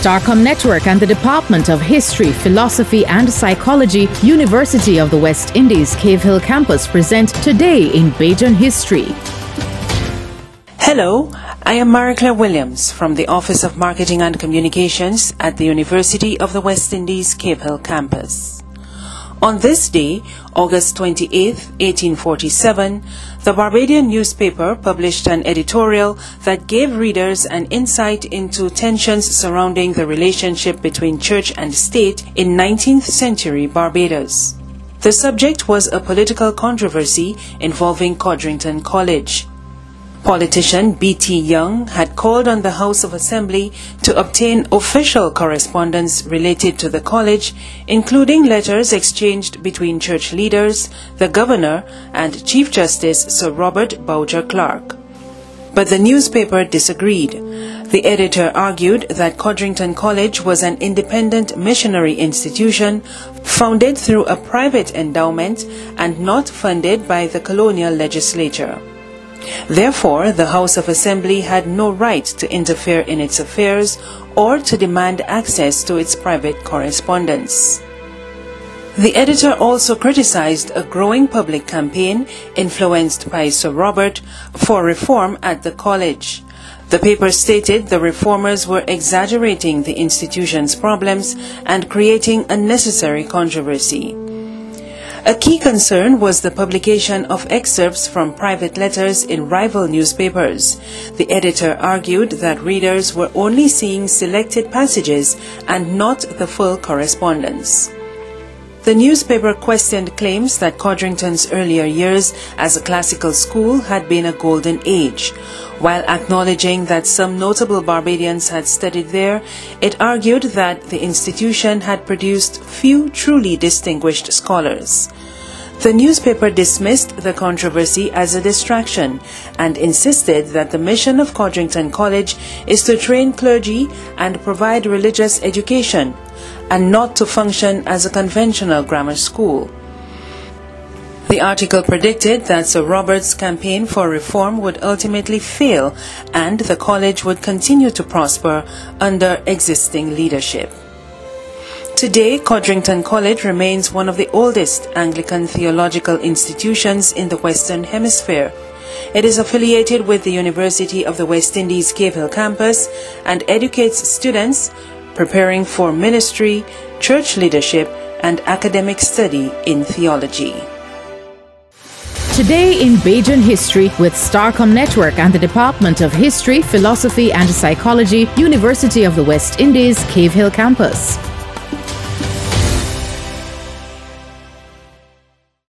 Starcom Network and the Department of History, Philosophy and Psychology, University of the West Indies, Cave Hill Campus present Today in Bajan History. Hello, I am Marie-Claire Williams from the Office of Marketing and Communications at the University of the West Indies, Cave Hill Campus. On this day, August 28, 1847, the Barbadian newspaper published an editorial that gave readers an insight into tensions surrounding the relationship between church and state in 19th century Barbados. The subject was a political controversy involving Codrington College. Politician B.T. Young had called on the House of Assembly to obtain official correspondence related to the college, including letters exchanged between church leaders, the governor, and Chief Justice Sir Robert Bowyer Clarke. But the newspaper disagreed. The editor argued that Codrington College was an independent missionary institution founded through a private endowment and not funded by the colonial legislature. Therefore, the House of Assembly had no right to interfere in its affairs or to demand access to its private correspondence. The editor also criticized a growing public campaign influenced by Sir Robert for reform at the college. The paper stated the reformers were exaggerating the institution's problems and creating unnecessary controversy. A key concern was the publication of excerpts from private letters in rival newspapers. The editor argued that readers were only seeing selected passages and not the full correspondence. The newspaper questioned claims that Codrington's earlier years as a classical school had been a golden age. While acknowledging that some notable Barbadians had studied there, it argued that the institution had produced few truly distinguished scholars. The newspaper dismissed the controversy as a distraction and insisted that the mission of Codrington College is to train clergy and provide religious education, and not to function as a conventional grammar school. The article predicted that Sir Robert's campaign for reform would ultimately fail and the college would continue to prosper under existing leadership. Today, Codrington College remains one of the oldest Anglican theological institutions in the Western Hemisphere. It is affiliated with the University of the West Indies Cave Hill Campus and educates students preparing for ministry, church leadership, and academic study in theology. Today in Bajan History with Starcom Network and the Department of History, Philosophy and Psychology, University of the West Indies, Cave Hill Campus.